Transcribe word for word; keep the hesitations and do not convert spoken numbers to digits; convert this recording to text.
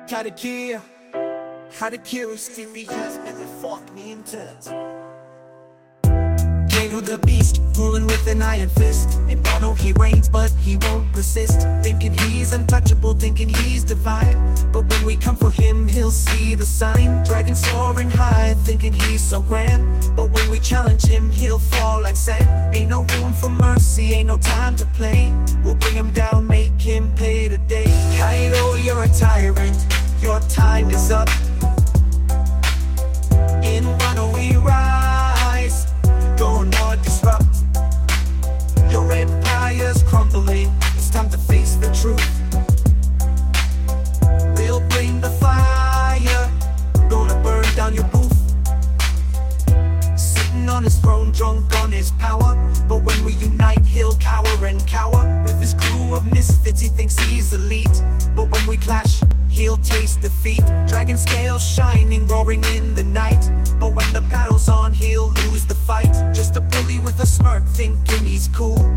Katakir, Katakir is serious and they fought me in turns. King the beast, ruling with an iron fist. And Bono he reigns but he won't persist, thinking he's untouchable, thinking he's divine. But when we come for him, he'll see the sign. Dragon soaring high, thinking he's so grand. But when we challenge him, he'll fall like sand. Ain't no room for mercy, ain't no time to play. We'll bring him down, make him pay today. Kaido, you're a tyrant, your time is up. In Wano we rise, go North, disrupt. Your empire's crumbling, it's time to face the truth. We'll bring the fire, gonna burn down your booth. Sitting on his throne, drunk on his power. But when we unite, he'll cower and cower. With his crew of misfits, he thinks he's elite. But when we clash, he'll taste defeat. Dragon scales shining, roaring in the night. But when the battle's on, he'll lose the fight. Just a bully with a smirk, thinking he's cool.